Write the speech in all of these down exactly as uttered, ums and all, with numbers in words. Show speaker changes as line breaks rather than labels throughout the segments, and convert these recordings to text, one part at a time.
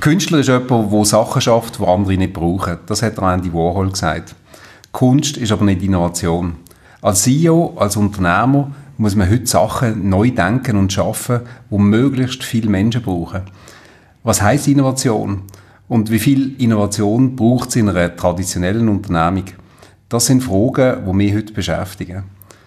Künstler ist jemand, der Sachen schafft, die andere nicht brauchen. Das hat Andy Warhol gesagt. Kunst ist aber nicht Innovation. Als C E O, als Unternehmer muss man heute Sachen neu denken und schaffen, die möglichst viele Menschen brauchen. Was heisst Innovation? Und wie viel Innovation braucht es in einer traditionellen Unternehmung? Das sind Fragen, die mich heute beschäftigen.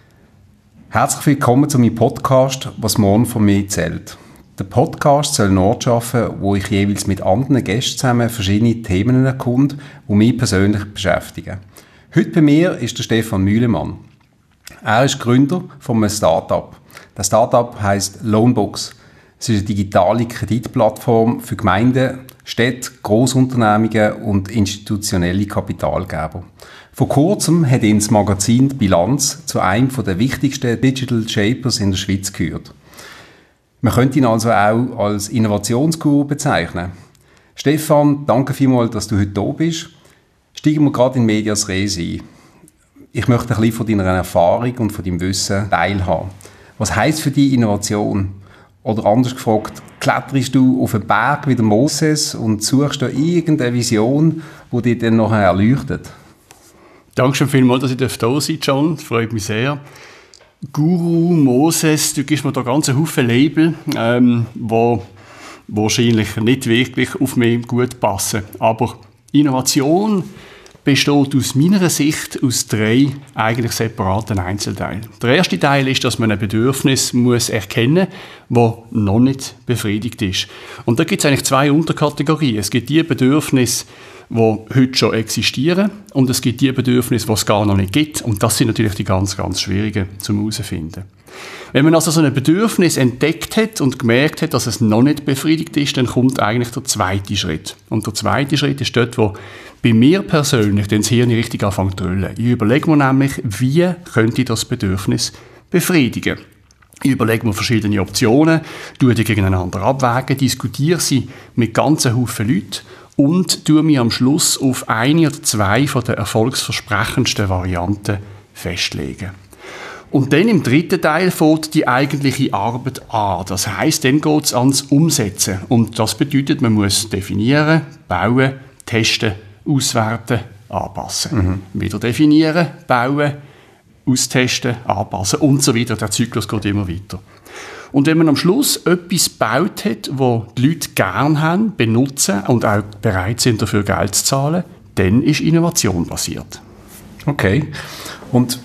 Herzlich willkommen zu meinem Podcast «Was morgen von mir zählt». Der Podcast soll einen Ort schaffen, wo ich jeweils mit anderen Gästen zusammen verschiedene Themen erkunde, die mich persönlich beschäftigen. Heute bei mir ist der Stefan Mühlemann. Er ist Gründer von einem Start-up. Das Start-up heisst Loanbox. Es ist eine digitale Kreditplattform für Gemeinden, Städte, Grossunternehmungen und institutionelle Kapitalgeber. Vor kurzem hat ihn das Magazin «Bilanz» zu einem der wichtigsten Digital Shapers in der Schweiz gehört. Man könnte ihn also auch als Innovationsguru bezeichnen. Stefan, danke vielmals, dass du heute da bist. Steigen wir gerade in Medias Res ein. Ich möchte ein bisschen von deiner Erfahrung und von deinem Wissen teilhaben. Was heisst für dich Innovation? Oder anders gefragt, kletterst du auf einen Berg wie der Moses und suchst da irgendeine Vision, die dich dann nachher erleuchtet?
Danke schon vielmals, dass ich da sein darf, John. Das freut mich sehr. Guru, Moses, du gibst mir da ganz einen Haufen Label, ähm, die wahrscheinlich nicht wirklich auf mich gut passen. Aber Innovation besteht aus meiner Sicht aus drei eigentlich separaten Einzelteilen. Der erste Teil ist, dass man ein Bedürfnis muss erkennen muss, das noch nicht befriedigt ist. Und da gibt es eigentlich zwei Unterkategorien. Es gibt die Bedürfnisse, die heute schon existieren, und es gibt die Bedürfnisse, die es gar noch nicht gibt. Und das sind natürlich die ganz, ganz schwierigen zum herausfinden. Wenn man also so ein Bedürfnis entdeckt hat und gemerkt hat, dass es noch nicht befriedigt ist, dann kommt eigentlich der zweite Schritt. Und der zweite Schritt ist dort, wo bei mir persönlich das Hirn richtig anfängt zu drüllen. Ich überlege mir nämlich, wie könnte ich das Bedürfnis befriedigen. Ich überlege mir verschiedene Optionen, tue die gegeneinander abwägen, diskutiere sie mit ganzen Haufen Leuten und tue mich am Schluss auf eine oder zwei von den erfolgsversprechendsten Varianten festlegen. Und dann im dritten Teil fängt die eigentliche Arbeit an. Das heisst, dann geht es ans Umsetzen. Und das bedeutet, man muss definieren, bauen, testen, auswerten, anpassen. Mhm. Wieder definieren, bauen, austesten, anpassen und so weiter. Der Zyklus geht immer weiter. Und wenn man am Schluss etwas gebaut hat, das die Leute gerne haben, benutzen und auch bereit sind, dafür Geld zu zahlen, dann ist Innovation passiert.
Okay. Und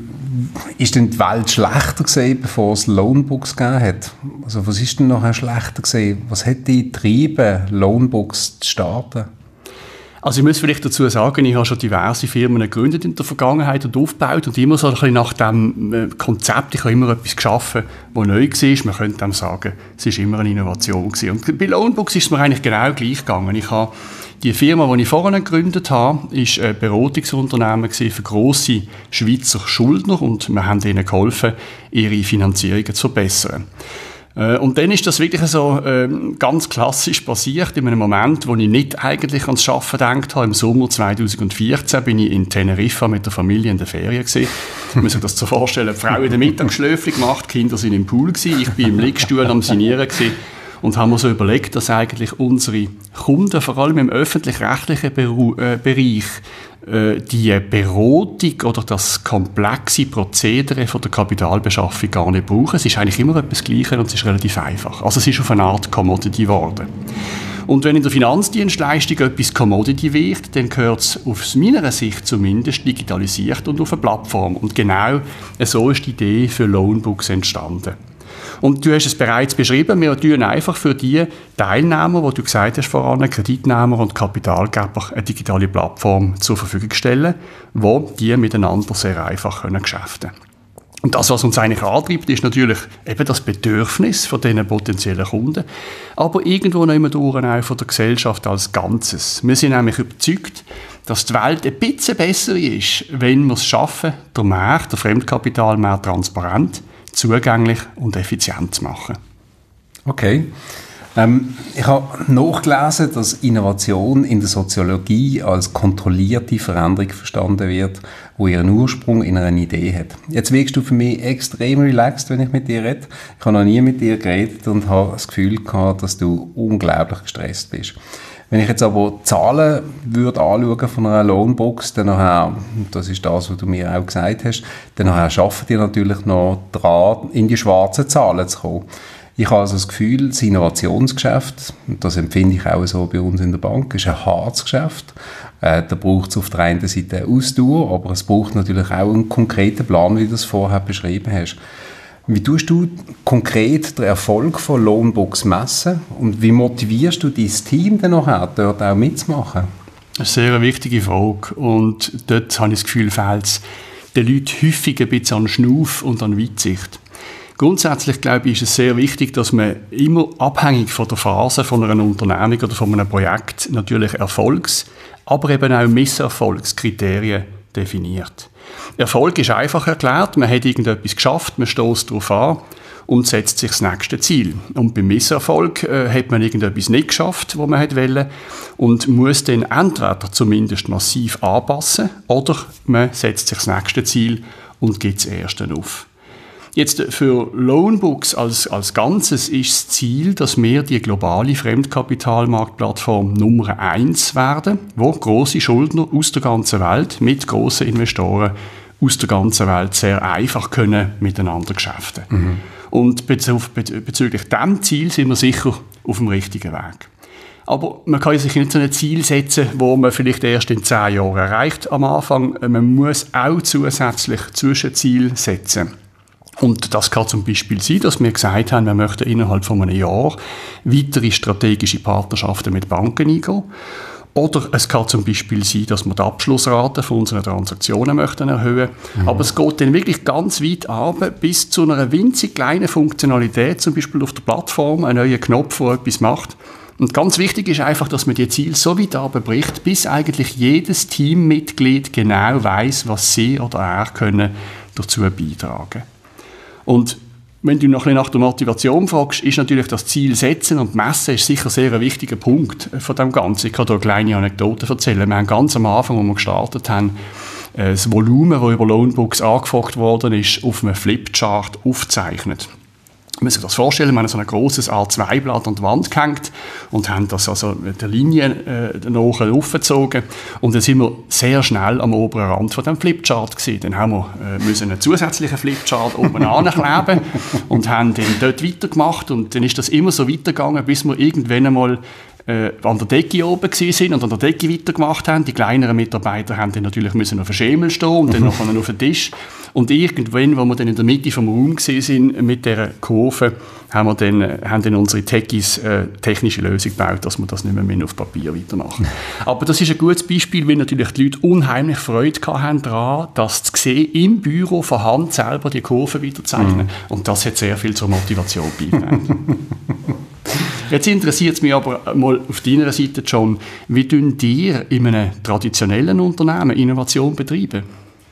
ist denn die Welt schlechter gewesen, bevor es Loanbox gegeben hat? Also was ist denn nachher schlechter gewesen? Was hat dich getrieben, Loanbox zu starten?
Also ich muss vielleicht dazu sagen, ich habe schon diverse Firmen gegründet in der Vergangenheit und aufgebaut und immer so ein bisschen nach dem Konzept, ich habe immer etwas geschaffen, das neu war. Man könnte dann sagen, es war immer eine Innovation gewesen. Und bei Loanbox ist es mir eigentlich genau gleich gegangen. Ich habe die Firma, die ich vorhin gegründet habe, ist ein Beratungsunternehmen für grosse Schweizer Schuldner und wir haben ihnen geholfen, ihre Finanzierungen zu verbessern. Und dann ist das wirklich so äh, ganz klassisch passiert, in einem Moment, wo ich nicht eigentlich ans Arbeiten gedacht habe. Im Sommer zweitausendvierzehn bin ich in Teneriffa mit der Familie in der Ferien gewesen. Man muss sich das so vorstellen, die Frau in der Mittagsschläfchen gemacht, die Kinder sind im Pool gewesen, ich bin im Liegestuhl am Sinieren gewesen. Und haben wir so überlegt, dass eigentlich unsere Kunden, vor allem im öffentlich-rechtlichen Beru- äh, Bereich, äh, die Beratung oder das komplexe Prozedere von der Kapitalbeschaffung gar nicht brauchen. Es ist eigentlich immer etwas Gleiches und es ist relativ einfach. Also es ist auf eine Art Commodity geworden. Und wenn in der Finanzdienstleistung etwas Commodity wird, dann gehört es aus meiner Sicht zumindest digitalisiert und auf eine Plattform. Und genau so ist die Idee für Loanbox entstanden. Und du hast es bereits beschrieben, wir tun einfach für die Teilnehmer, die du gesagt hast voran, Kreditnehmer und Kapitalgeber, eine digitale Plattform zur Verfügung stellen, wo die miteinander sehr einfach können geschäften können. Und das, was uns eigentlich antreibt, ist natürlich eben das Bedürfnis von diesen potenziellen Kunden, aber irgendwo noch immer durch auch von der Gesellschaft als Ganzes. Wir sind nämlich überzeugt, dass die Welt ein bisschen besser ist, wenn wir es schaffen, der Markt, der Fremdkapitalmarkt transparent, zugänglich und effizient zu machen.
Okay. Ähm, ich habe nachgelesen, dass Innovation in der Soziologie als kontrollierte Veränderung verstanden wird, wo ihren Ursprung in einer Idee hat. Jetzt wirkst du für mich extrem relaxed, wenn ich mit dir rede. Ich habe noch nie mit dir geredet und habe das Gefühl gehabt, dass du unglaublich gestresst bist. Wenn ich jetzt aber Zahlen würde anschauen von einer Loanbox, dann nachher, das ist das, was du mir auch gesagt hast, dann nachher schaffen die natürlich noch dran, in die schwarzen Zahlen zu kommen. Ich habe also das Gefühl, das Innovationsgeschäft, und das empfinde ich auch so bei uns in der Bank, ist ein hartes Geschäft. Äh, da braucht es auf der einen Seite Ausdauer, aber es braucht natürlich auch einen konkreten Plan, wie du es vorher beschrieben hast. Wie tust du konkret den Erfolg von Loanbox messen und wie motivierst du dein Team dann nachher, dort auch mitzumachen?
Das ist eine sehr wichtige Frage und dort habe ich das Gefühl, fehlt es den Leuten häufig ein bisschen an Schnuff und an Weitsicht. Grundsätzlich, glaube ich, ist es sehr wichtig, dass man immer abhängig von der Phase von einer Unternehmung oder von einem Projekt natürlich Erfolgs-, aber eben auch Misserfolgskriterien definiert. Erfolg ist einfach erklärt, man hat irgendetwas geschafft, man stößt darauf an und setzt sich das nächste Ziel. Und beim Misserfolg äh, hat man irgendetwas nicht geschafft, was man wollte und muss dann entweder zumindest massiv anpassen oder man setzt sich das nächste Ziel und gibt das erste auf. Jetzt für Loanbooks als, als Ganzes ist das Ziel, dass wir die globale Fremdkapitalmarktplattform Nummer eins werden, wo grosse Schuldner aus der ganzen Welt mit grossen Investoren aus der ganzen Welt sehr einfach können miteinander geschäften. Mhm. Und bezü- bezüglich diesem Ziel sind wir sicher auf dem richtigen Weg. Aber man kann sich nicht so ein Ziel setzen, wo man vielleicht erst in zehn Jahren erreicht am Anfang. Man muss auch zusätzlich Zwischenziele setzen. Und das kann zum Beispiel sein, dass wir gesagt haben, wir möchten innerhalb von einem Jahr weitere strategische Partnerschaften mit Banken eingehen. Oder es kann zum Beispiel sein, dass wir die Abschlussrate von unseren Transaktionen möchten erhöhen. Mhm. Aber es geht dann wirklich ganz weit runter, bis zu einer winzig kleinen Funktionalität, zum Beispiel auf der Plattform, ein neuer Knopf, der etwas macht. Und ganz wichtig ist einfach, dass man die Ziele so weit runterbricht, bis eigentlich jedes Teammitglied genau weiss, was sie oder er können dazu beitragen können. Und wenn du noch ein bisschen nach der Motivation fragst, ist natürlich das Ziel setzen und messen ist sicher sehr ein wichtiger Punkt von dem Ganzen. Ich kann hier eine kleine Anekdote erzählen. Wir haben ganz am Anfang, als wir gestartet haben, das Volumen, das über Loanbooks angefragt worden ist, auf einem Flipchart aufgezeichnet. Man muss sich das vorstellen, wir haben so ein grosses A zwei Blatt an die Wand gehängt und haben das also mit der Linie äh, nachher aufgezogen. Und dann sind wir sehr schnell am oberen Rand von dem Flipchart gewesen. Dann haben wir äh, müssen einen zusätzlichen Flipchart oben ankleben und haben dann dort weitergemacht. Und dann ist das immer so weitergegangen, bis wir irgendwann einmal äh, an der Decke oben gewesen sind und an der Decke weitergemacht haben. Die kleineren Mitarbeiter haben dann natürlich müssen auf dem Schemel stehen und dann noch auf den Tisch. Und irgendwann, wo wir dann in der Mitte vom Raum gewesen sind mit dieser Kurve, haben wir dann, haben dann unsere Techies äh, technische Lösung gebaut, dass wir das nicht mehr auf Papier weitermachen. Aber das ist ein gutes Beispiel, weil natürlich die Leute unheimlich Freude haben daran, das zu sehen, im Büro von Hand selber die Kurve weiterzeichnen. Mhm. Und das hat sehr viel zur Motivation beigetragen. Jetzt interessiert es mich aber mal auf deiner Seite, John, wie tun ihr in einem traditionellen Unternehmen Innovation betreiben?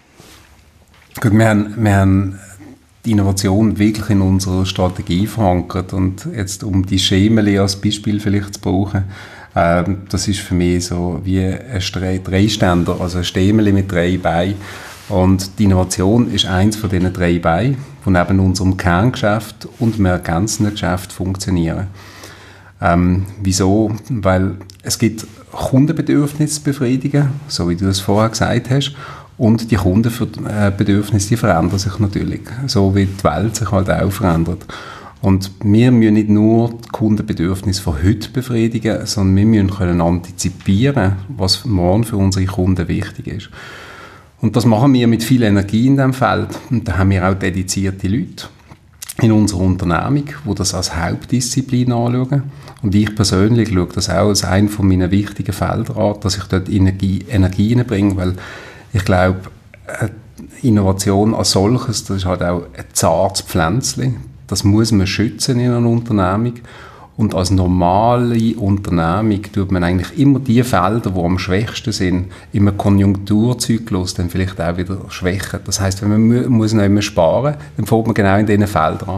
Gut, wir haben, wir haben die Innovation wirklich in unserer Strategie verankert und jetzt, um die Schemeli als Beispiel vielleicht zu brauchen, äh, das ist für mich so wie ein Dreiständer, also ein Stämmeli mit drei Beinen. Und die Innovation ist eins von diesen drei Beinen, die neben unserem Kerngeschäft und dem ergänzenden Geschäft funktionieren. Ähm, wieso? Weil es gibt Kundenbedürfnisse zu befriedigen, so wie du es vorher gesagt hast. Und die Kundenbedürfnisse, die verändern sich natürlich, so wie die Welt sich halt auch verändert. Und wir müssen nicht nur die Kundenbedürfnisse von heute befriedigen, sondern wir müssen können antizipieren, was morgen für unsere Kunden wichtig ist. Und das machen wir mit viel Energie in diesem Feld. Und da haben wir auch dedizierte Leute in unserer Unternehmung, die das als Hauptdisziplin anschauen. Und ich persönlich schaue das auch als einen von meinen wichtigen Felder an, dass ich dort Energie, Energie reinbringe, weil ich glaube, Innovation als solches, das ist halt auch ein zartes Pflänzchen. Das muss man schützen in einer Unternehmung. Und als normale Unternehmung tut man eigentlich immer die Felder, die am schwächsten sind, im Konjunkturzyklus dann vielleicht auch wieder schwächen. Das heisst, wenn man mu- muss noch immer sparen, dann fängt man genau in diesen Feldern an.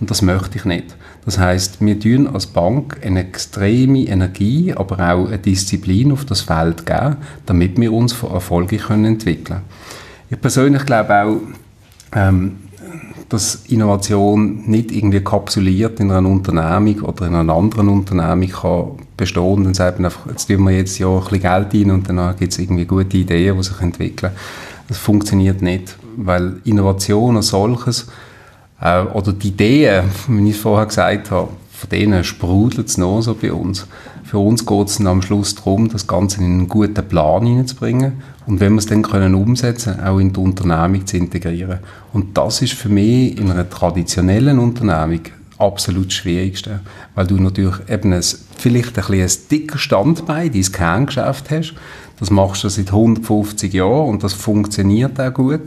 Und das möchte ich nicht. Das heisst, wir tun als Bank eine extreme Energie, aber auch eine Disziplin auf das Feld geben, damit wir uns erfolgreich entwickeln können. Ich persönlich glaube auch, ähm, dass Innovation nicht irgendwie kapsuliert in einer Unternehmung oder in einer anderen Unternehmung kann bestehen und dann sagt man einfach, jetzt tun wir jetzt ja ein bisschen Geld rein und dann gibt es irgendwie gute Ideen, die sich entwickeln. Das funktioniert nicht, weil Innovation als solches äh, oder die Ideen, wie ich es vorher gesagt habe, von denen sprudelt es noch so bei uns. Für uns geht es dann am Schluss darum, das Ganze in einen guten Plan hineinzubringen und wenn wir es dann können umsetzen können, auch in die Unternehmung zu integrieren. Und das ist für mich in einer traditionellen Unternehmung absolut das Schwierigste, weil du natürlich eben ein, vielleicht ein bisschen ein dicker Standbein, dein Kerngeschäft hast. Das machst du seit hundertfünfzig Jahren und das funktioniert auch gut.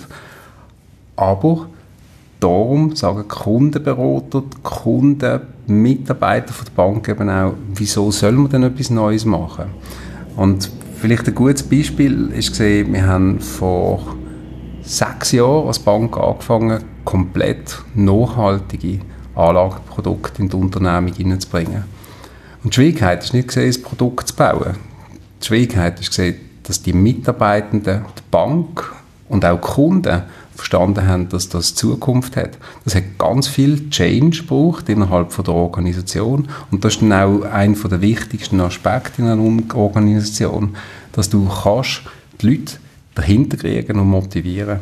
Aber darum sagen die Kundenberater, die Kunden, die Mitarbeiter von der Bank eben auch, wieso soll man denn etwas Neues machen? Und vielleicht ein gutes Beispiel ist gesehen, wir haben vor sechs Jahren als Bank angefangen, komplett nachhaltige Anlageprodukte in die Unternehmung hineinzubringen. Und die Schwierigkeit ist nicht gesehen, das Produkt zu bauen. Die Schwierigkeit ist gesehen, dass die Mitarbeitenden, die Bank und auch die Kunden verstanden haben, dass das Zukunft hat. Das hat ganz viel Change gebraucht innerhalb von der Organisation und das ist dann auch einer der wichtigsten Aspekte in einer Organisation, dass du kannst die Leute dahinter kriegen und motivieren.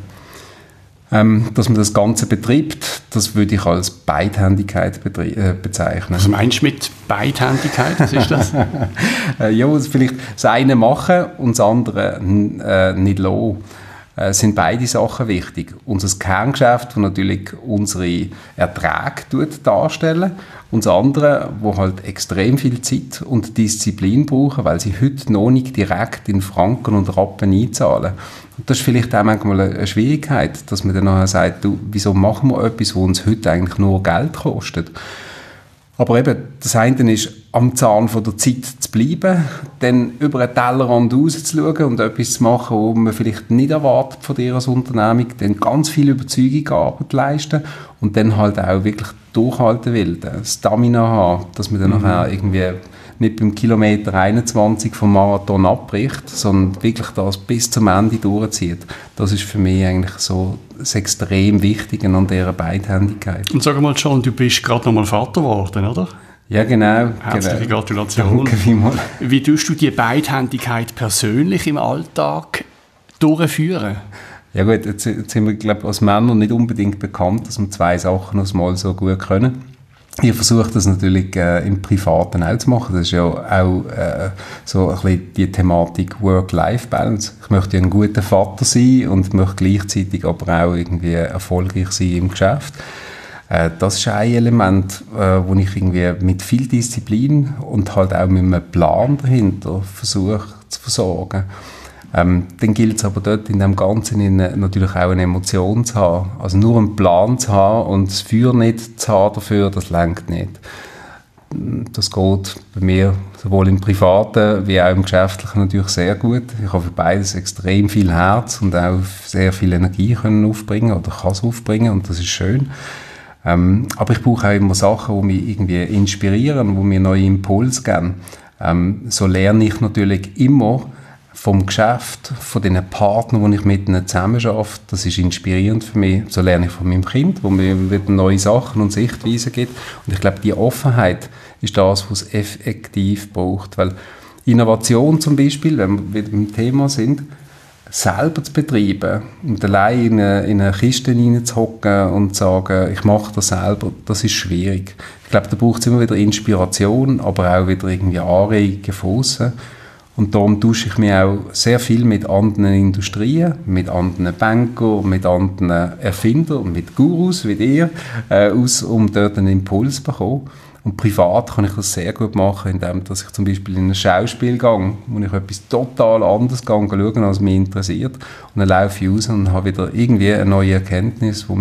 Ähm, dass man das Ganze betreibt, das würde ich als Beidhändigkeit äh, bezeichnen.
Was meinst du mit Beidhändigkeit? Was ist das?
äh, ja, vielleicht das eine machen und das andere äh, nicht lassen. Es sind beide Sachen wichtig. Unser Kerngeschäft, das natürlich unsere Erträge darstellen, und das andere, wo halt extrem viel Zeit und Disziplin brauchen, weil sie heute noch nicht direkt in Franken und Rappen einzahlen. Und das ist vielleicht auch manchmal eine Schwierigkeit, dass man dann nachher sagt, du, wieso machen wir etwas, das uns heute eigentlich nur Geld kostet? Aber eben, das eine ist, am Zahn von der Zeit zu bleiben, dann über den Tellerrand rauszuschauen und etwas zu machen, was man vielleicht nicht erwartet von dir als Unternehmung, dann ganz viel Überzeugungsarbeit leisten und dann halt auch wirklich durchhalten will, Stamina haben, dass man dann mhm. nachher irgendwie nicht beim Kilometer einundzwanzig vom Marathon abbricht, sondern wirklich das bis zum Ende durchzieht. Das ist für mich eigentlich so das extrem Wichtige an dieser Beidhändigkeit.
Und sag mal, John, du bist gerade noch mal Vater geworden, oder?
Ja, genau.
Herzliche
genau.
Gratulation.
Danke vielmals.
Wie tust du die Beidhändigkeit persönlich im Alltag durchführen?
Ja gut, jetzt, jetzt sind wir, glaube ich, als Männer nicht unbedingt bekannt, dass wir zwei Sachen noch mal so gut können. Ich versuche das natürlich äh, im Privaten auch zu machen. Das ist ja auch äh, so ein bisschen die Thematik Work-Life-Balance. Ich möchte ja ein guter Vater sein und möchte gleichzeitig aber auch irgendwie erfolgreich sein im Geschäft. Äh, das ist ein Element, äh, wo ich irgendwie mit viel Disziplin und halt auch mit einem Plan dahinter versuche zu versorgen. Ähm, dann gilt es aber dort in dem Ganzen in, natürlich auch eine Emotion zu haben. Also nur einen Plan zu haben und das Feuer nicht zu haben dafür, das reicht nicht. Das geht bei mir sowohl im Privaten wie auch im Geschäftlichen natürlich sehr gut. Ich habe für beides extrem viel Herz und auch sehr viel Energie können aufbringen oder kann es aufbringen und das ist schön. Ähm, aber ich brauche auch immer Sachen, die mich irgendwie inspirieren, die mir neue Impulse geben. Ähm, so lerne ich natürlich immer vom Geschäft, von den Partnern, die ich mit ihnen zusammen arbeite. Das ist inspirierend für mich. So lerne ich von meinem Kind, wo mir wieder neue Sachen und Sichtweisen gibt. Und ich glaube, die Offenheit ist das, was es effektiv braucht. Weil Innovation zum Beispiel, wenn wir wieder beim Thema sind, selber zu betreiben und allein in eine, in eine Kiste hineinzuhocken und zu sagen, ich mache das selber, das ist schwierig. Ich glaube, da braucht es immer wieder Inspiration, aber auch wieder irgendwie Anregungen von aussen. Und darum tausche ich mich auch sehr viel mit anderen Industrien, mit anderen Bankern, mit anderen Erfindern, mit Gurus wie dir äh, aus, um dort einen Impuls zu bekommen. Und privat kann ich das sehr gut machen, indem dass ich zum Beispiel in ein Schauspiel gehe, wo ich etwas total anderes gehe, schaue, als mich interessiert. Und dann laufe ich raus und habe wieder irgendwie eine neue Erkenntnis, die mich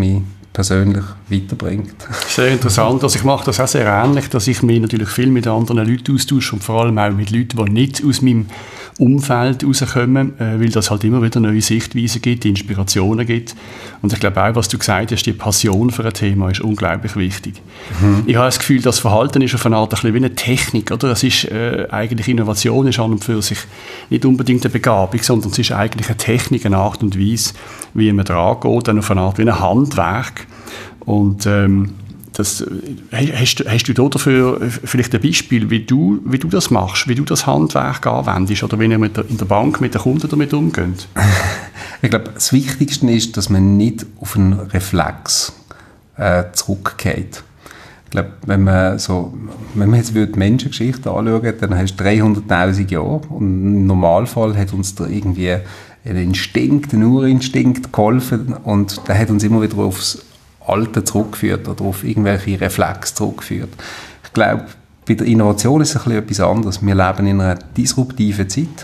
persönlich weiterbringt.
Sehr interessant. Also ich mache das auch sehr ähnlich, dass ich mich natürlich viel mit anderen Leuten austausche und vor allem auch mit Leuten, die nicht aus meinem Umfeld rauskommen, äh, weil das halt immer wieder neue Sichtweisen gibt, Inspirationen gibt. Und ich glaube auch, was du gesagt hast, die Passion für ein Thema ist unglaublich wichtig. Mhm. Ich habe das Gefühl, das Verhalten ist auf eine Art ein bisschen wie eine Technik, oder? Es ist äh, eigentlich Innovation ist an und für sich nicht unbedingt eine Begabung, sondern es ist eigentlich eine Technik, eine Art und Weise, wie man da angeht, dann auf eine Art wie ein Handwerk. Und ähm, das, hast, hast du da dafür vielleicht ein Beispiel, wie du, wie du das machst, wie du das Handwerk anwendest oder wie ihr mit der, in der Bank mit den Kunden damit umgeht?
Ich glaube, das Wichtigste ist, dass man nicht auf einen Reflex äh, zurückgeht. Ich glaube, wenn man, so, wenn man jetzt die Menschengeschichte anschaut, dann hast du dreihunderttausend Jahre und im Normalfall hat uns da irgendwie ein Instinkt, ein Urinstinkt geholfen und der hat uns immer wieder aufs Alte zurückgeführt oder auf irgendwelche Reflexe zurückgeführt. Ich glaube, bei der Innovation ist es ein bisschen etwas anderes. Wir leben in einer disruptiven Zeit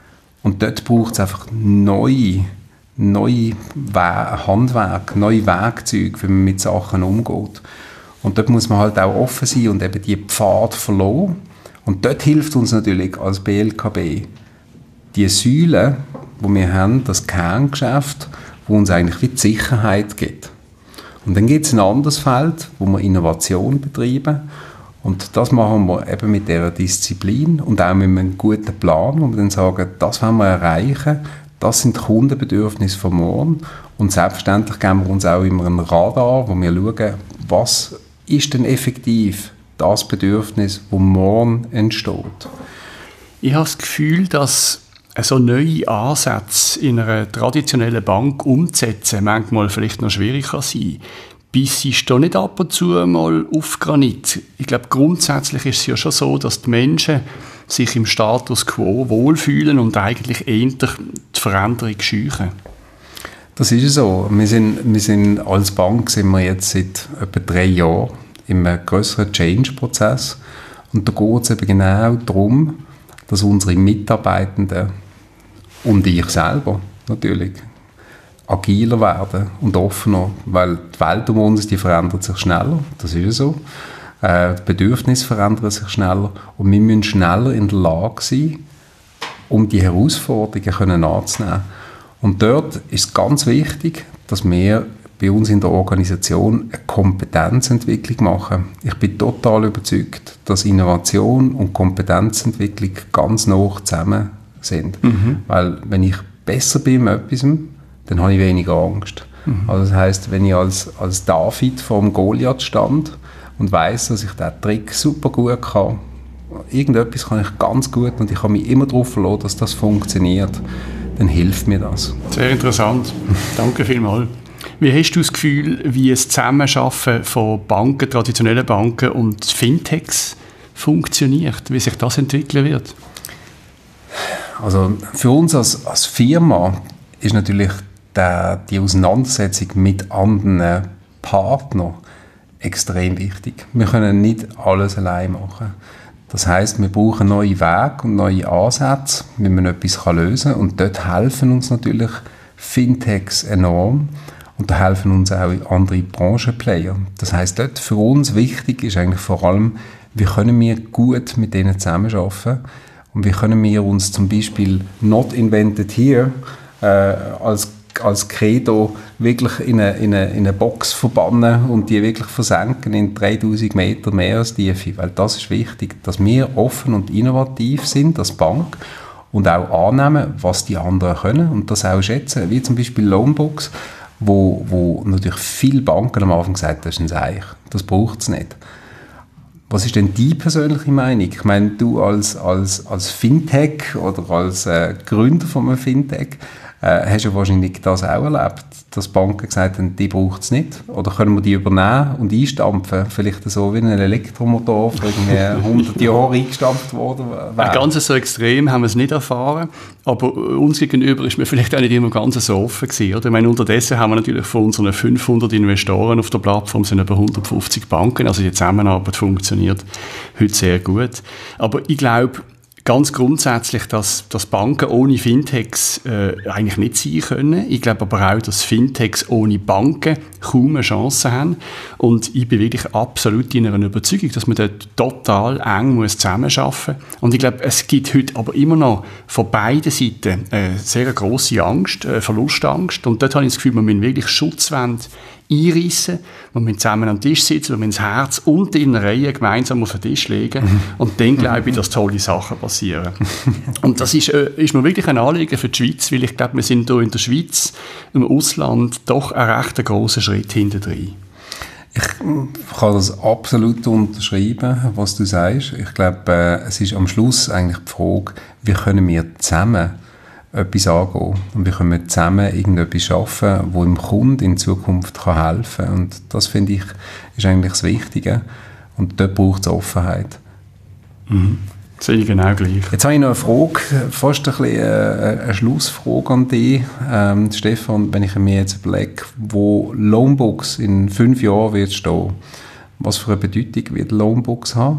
und dort braucht es einfach neue, neue We- Handwerk, neue Werkzeuge, wie man mit Sachen umgeht. Und dort muss man halt auch offen sein und eben die Pfad verlassen. Und dort hilft uns natürlich als B L K B die Säule, die wir haben, das Kerngeschäft, wo uns eigentlich wie die Sicherheit gibt. Und dann gibt es ein anderes Feld, wo wir Innovation betreiben. Und das machen wir eben mit dieser Disziplin und auch mit einem guten Plan, wo wir dann sagen, das wollen wir erreichen, das sind die Kundenbedürfnisse von morgen. Und selbstverständlich geben wir uns auch immer einen Radar, wo wir schauen, was ist denn effektiv das Bedürfnis, das morgen entsteht.
Ich habe das Gefühl, dass so neue Ansätze in einer traditionellen Bank umzusetzen, manchmal vielleicht noch schwierig kann sein. Bissest du nicht ab und zu mal auf Granit? Ich glaube, grundsätzlich ist es ja schon so, dass die Menschen sich im Status quo wohlfühlen und eigentlich eher die Veränderung scheuchen.
Das ist so. Wir sind, wir sind als Bank sind wir jetzt seit etwa drei Jahren in einem grösseren Change-Prozess. Und da geht es eben genau darum, dass unsere Mitarbeitenden und ich selber natürlich agiler werden und offener, weil die Welt um uns, die verändert sich schneller, das ist so. Äh, die Bedürfnisse verändern sich schneller und wir müssen schneller in der Lage sein, um die Herausforderungen können anzunehmen. Und dort ist es ganz wichtig, dass wir bei uns in der Organisation eine Kompetenzentwicklung machen. Ich bin total überzeugt, dass Innovation und Kompetenzentwicklung ganz nah zusammen sind. Mhm. Weil wenn ich besser bin mit etwas, dann habe ich weniger Angst. Mhm. Also das heisst, wenn ich als, als David vor dem Goliath stand und weiss, dass ich diesen Trick super gut kann, irgendetwas kann ich ganz gut und ich kann mich immer darauf verlassen, dass das funktioniert, dann hilft mir das.
Sehr interessant. Danke vielmals. Wie hast du das Gefühl, wie das Zusammenarbeiten von Banken, traditionellen Banken und Fintechs funktioniert, wie sich das entwickeln wird?
Also für uns als, als Firma ist natürlich der, die Auseinandersetzung mit anderen Partnern extrem wichtig. Wir können nicht alles allein machen. Das heisst, wir brauchen neue Wege und neue Ansätze, wie man etwas lösen kann. Und dort helfen uns natürlich Fintechs enorm. Und da helfen uns auch andere Branchenplayer. Das heisst, dort für uns wichtig ist eigentlich vor allem, wie können wir gut mit denen zusammenarbeiten und wie können wir uns zum Beispiel not invented here äh, als, als Credo wirklich in eine, in, eine, in eine Box verbannen und die wirklich versenken in dreitausend Meter Meerestiefe. Weil das ist wichtig, dass wir offen und innovativ sind als Bank und auch annehmen, was die anderen können und das auch schätzen. Wie zum Beispiel Loanbox, Wo, wo natürlich viele Banken am Anfang gesagt haben, das ist ein Seich, das braucht es nicht. Was ist denn die persönliche Meinung? Ich meine, du als, als, als Fintech oder als äh, Gründer von einem Fintech äh, hast ja wahrscheinlich das auch erlebt, dass Banken gesagt haben, die braucht es nicht. Oder können wir die übernehmen und einstampfen? Vielleicht so wie ein Elektromotor vor irgendwie hundert Jahren eingestampft worden wäre.
Ganz so extrem haben wir es nicht erfahren, aber uns gegenüber ist mir vielleicht auch nicht immer ganz so offen gewesen. Oder? Ich meine, unterdessen haben wir natürlich von unseren fünfhundert Investoren auf der Plattform sind über hundertfünfzig Banken, also die Zusammenarbeit funktioniert heute sehr gut. Aber ich glaube, ganz grundsätzlich, dass, dass Banken ohne Fintechs äh, eigentlich nicht sein können. Ich glaube aber auch, dass Fintechs ohne Banken kaum eine Chance haben. Und ich bin wirklich absolut in einer Überzeugung, dass man dort total eng muss zusammenarbeiten muss. Und ich glaube, es gibt heute aber immer noch von beiden Seiten eine sehr grosse Angst, eine Verlustangst. Und dort habe ich das Gefühl, wir müssen wirklich Schutzwände einreissen, wir müssen zusammen am Tisch sitzen, wir müssen das Herz und die Reihe gemeinsam auf den Tisch legen und dann glaube ich, dass tolle Sachen passieren. Und das ist, äh, ist mir wirklich ein Anliegen für die Schweiz, weil ich glaube, wir sind hier in der Schweiz, im Ausland, doch einen recht grossen Schritt hinterdrein.
Ich kann das absolut unterschreiben, was du sagst. Ich glaube, äh, es ist am Schluss eigentlich die Frage, wie können wir zusammen etwas angehen und wie können wir zusammen irgendetwas schaffen, wo dem Kunden in Zukunft kann helfen kann. Und das, finde ich, ist eigentlich das Wichtige. Und dort braucht es Offenheit.
Mhm. Das sehe ich genau gleich.
Jetzt habe ich noch eine Frage, fast ein bisschen eine, eine Schlussfrage an dich. Ähm, Stefan, wenn ich mir jetzt überlege, wo Loanbooks in fünf Jahren wird stehen, was für eine Bedeutung wird Loanbooks haben?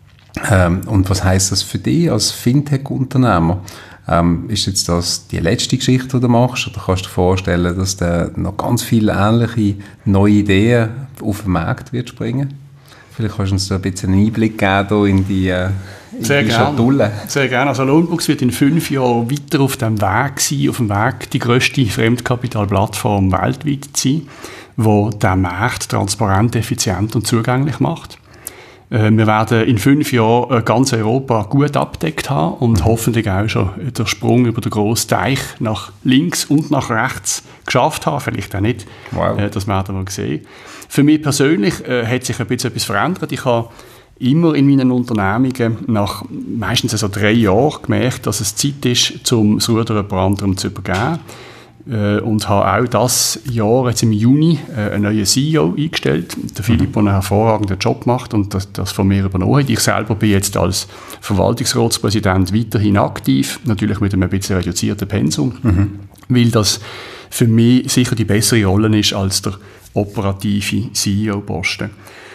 Ähm, und was heisst das für dich als Fintech-Unternehmer? Ähm, ist jetzt das die letzte Geschichte, die du machst? Oder kannst du dir vorstellen, dass da noch ganz viele ähnliche neue Ideen auf den Markt wird springen? Vielleicht kannst du uns da ein bisschen einen Einblick geben in die, äh, in
Sehr
die
gerne.
Schatulle.
Sehr gerne. Also Loanbooks wird in fünf Jahren weiter auf dem Weg sein, auf dem Weg die grösste Fremdkapitalplattform weltweit sein, die den Markt transparent, effizient und zugänglich macht. Wir werden in fünf Jahren ganz Europa gut abgedeckt haben und hoffentlich auch schon den Sprung über den grossen Teich nach links und nach rechts geschafft haben. Vielleicht auch nicht. Wow. Das werden wir sehen. Für mich persönlich äh, hat sich ein bisschen etwas verändert. Ich habe immer in meinen Unternehmungen nach meistens so drei Jahren gemerkt, dass es Zeit ist, um das Ruder jemand anderem zu übergeben. Äh, und habe auch dieses Jahr, jetzt im Juni, äh, einen neuen C E O eingestellt. Der Philipp, der einen hervorragenden Job macht und das, das von mir übernommen hat. Ich selber bin jetzt als Verwaltungsratspräsident weiterhin aktiv, natürlich mit einem bisschen reduzierten Pensum, mhm. weil das für mich sicher die bessere Rolle ist als der operative C E O-Posten.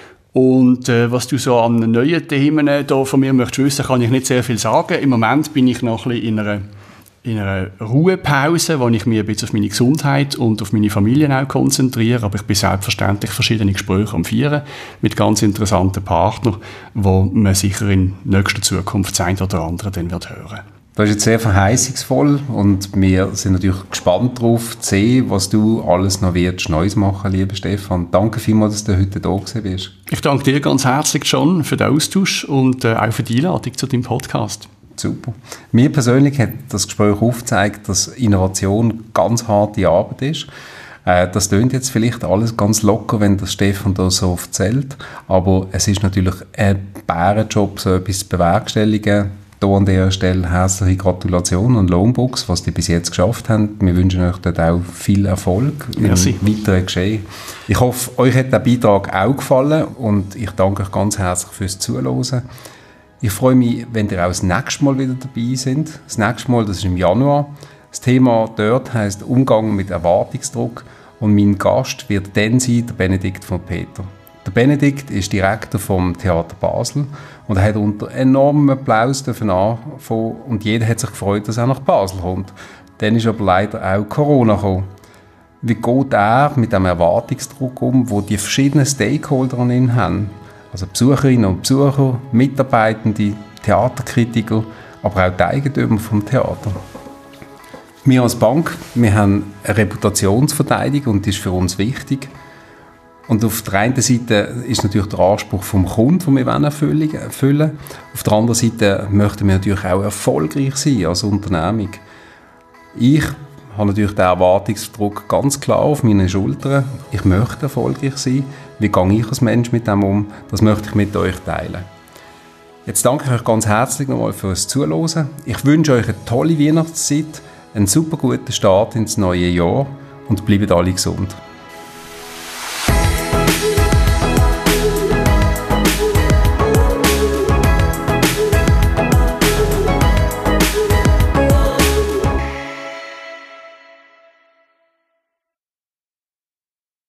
Und äh, was du so an neuen Themen äh, da von mir möchtest wissen, kann ich nicht sehr viel sagen. Im Moment bin ich noch ein bisschen in einer in einer Ruhepause, wo ich mich ein bisschen auf meine Gesundheit und auf meine Familie auch konzentriere, aber ich bin selbstverständlich verschiedene Gespräche am Führen mit ganz interessanten Partnern, wo man sicher in nächster Zukunft das eine oder andere dann wird hören.
Das ist jetzt sehr verheißungsvoll und wir sind natürlich gespannt darauf zu sehen, was du alles noch wirst Neues machen, lieber Stefan. Danke vielmals, dass du heute da gewesen bist.
Ich danke dir ganz herzlich, John, für den Austausch und äh, auch für die Einladung zu deinem Podcast.
Super. Mir persönlich hat das Gespräch aufgezeigt, dass Innovation ganz harte Arbeit ist. Äh, das klingt jetzt vielleicht alles ganz locker, wenn das Stefan da so erzählt, aber es ist natürlich ein Bärenjob, so etwas zu bewerkstelligen. Hier an dieser Stelle herzliche Gratulation an Loanbooks, was die bis jetzt geschafft haben. Wir wünschen euch dort auch viel Erfolg
Merci.
im weiteren Geschehen. Ich hoffe, euch hat der Beitrag auch gefallen und ich danke euch ganz herzlich fürs Zuhören. Ich freue mich, wenn ihr auch das nächste Mal wieder dabei seid. Das nächste Mal, das ist im Januar. Das Thema dort heisst Umgang mit Erwartungsdruck und mein Gast wird dann sein, der Benedikt von Peter. Der Benedikt ist Direktor vom Theater Basel und er hat unter enormem Applaus anfangen und jeder hat sich gefreut, dass er nach Basel kommt. Dann ist aber leider auch Corona gekommen. Wie geht er mit dem Erwartungsdruck um, wo die verschiedenen Stakeholder an ihn haben? Also Besucherinnen und Besucher, Mitarbeitende, Theaterkritiker, aber auch die Eigentümer vom Theater. Wir als Bank, wir haben eine Reputationsverteidigung und die ist für uns wichtig. Und auf der einen Seite ist natürlich der Anspruch vom Kunden, den wir erfüllen wollen. Auf der anderen Seite möchten wir natürlich auch erfolgreich sein als Unternehmung. Ich habe natürlich den Erwartungsdruck ganz klar auf meinen Schultern. Ich möchte erfolgreich sein. Wie gehe ich als Mensch mit dem um? Das möchte ich mit euch teilen. Jetzt danke ich euch ganz herzlich nochmal fürs Zuhören. Ich wünsche euch eine tolle Weihnachtszeit, einen super guten Start ins neue Jahr und bleibt alle gesund.